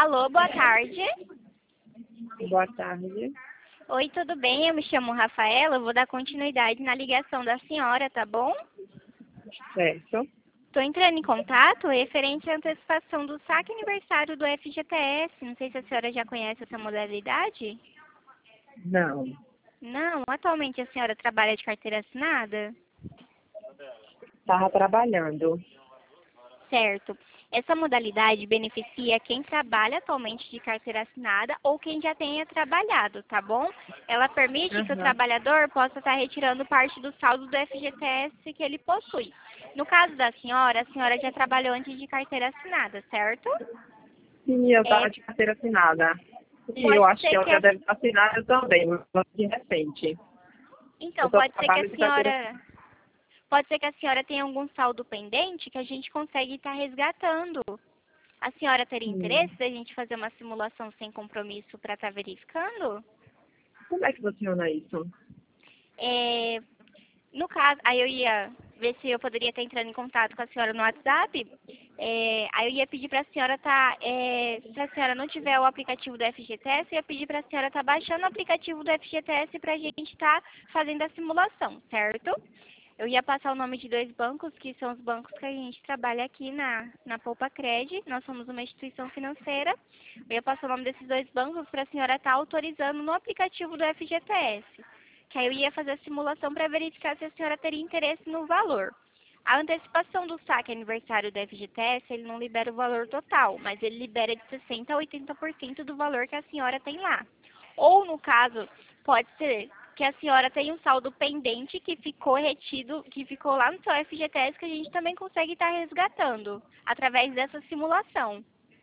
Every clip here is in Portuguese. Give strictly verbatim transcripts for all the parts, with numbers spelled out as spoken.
Alô, boa tarde. Boa tarde. Oi, tudo bem? Eu me chamo Rafaela, eu vou dar continuidade na ligação da senhora, tá bom? Certo. Estou entrando em contato referente à antecipação do saque aniversário do F G T S. Não sei se a senhora já conhece essa modalidade. Não. Não, atualmente a senhora trabalha de carteira assinada? Estava trabalhando. Certo. Essa modalidade beneficia quem trabalha atualmente de carteira assinada ou quem já tenha trabalhado, tá bom? Ela permite que o Uhum. trabalhador possa estar retirando parte do saldo do F G T S que ele possui. No caso da senhora, a senhora já trabalhou antes de carteira assinada, certo? Sim, eu É, estava de carteira assinada. E eu pode acho que ser ela que já a, deve estar assinada também, mas de repente. Eu então, só pode ser que a trabalho de carteira assinada. senhora pode ser que a senhora tenha algum saldo pendente que a gente consegue estar resgatando. A senhora teria Hum. interesse da gente fazer uma simulação sem compromisso para estar verificando? Como é que funciona isso? É, no caso, aí eu ia ver se eu poderia estar entrando em contato com a senhora no WhatsApp. É, aí eu ia pedir para a senhora estar, é, se a senhora não tiver o aplicativo do F G T S, eu ia pedir para a senhora estar baixando o aplicativo do F G T S para a gente estar fazendo a simulação, certo? Eu ia passar o nome de dois bancos, que são os bancos que a gente trabalha aqui na, na Poupa Cred. Nós somos uma instituição financeira. Eu ia passar o nome desses dois bancos para a senhora estar autorizando no aplicativo do F G T S. Que aí eu ia fazer a simulação para verificar se a senhora teria interesse no valor. A antecipação do saque aniversário do F G T S, ele não libera o valor total, mas ele libera de sessenta por cento a oitenta por cento do valor que a senhora tem lá. Ou, no caso, pode ser que a senhora tenha um saldo pendente que ficou retido, que ficou lá no seu F G T S, que a gente também consegue estar resgatando através dessa simulação,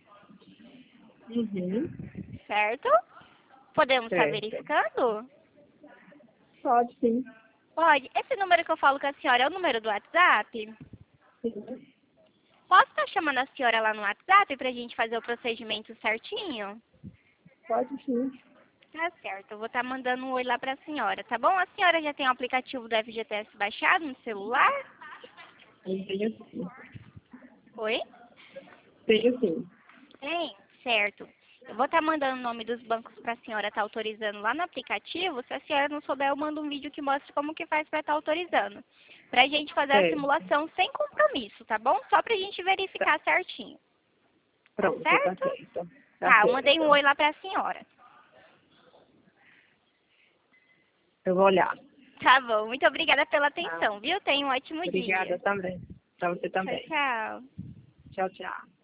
Uhum. certo? Podemos estar Certo. verificando? Pode sim. Pode. Esse número que eu falo com a senhora é o número do WhatsApp? Sim. Posso estar chamando a senhora lá no WhatsApp para a gente fazer o procedimento certinho? Pode sim. Tá certo, eu vou estar mandando um oi lá para a senhora, tá bom? A senhora já tem o aplicativo do F G T S baixado no celular? Tenho sim. Oi? Tenho sim. Tem? Certo. Eu vou estar mandando o nome dos bancos para a senhora estar autorizando lá no aplicativo. Se a senhora não souber, eu mando um vídeo que mostra como que faz para estar autorizando. Para a gente fazer a Certo. simulação sem compromisso, tá bom? Só para a gente Tá. verificar certinho. Tá Pronto, tá certo? certo. Tá Tá, eu mandei um certo. oi lá para a senhora. Eu vou olhar. Tá bom, muito obrigada pela Tá. atenção, viu? Tenha um ótimo Obrigada dia. também. Pra você Tchau, também. tchau. Tchau, tchau.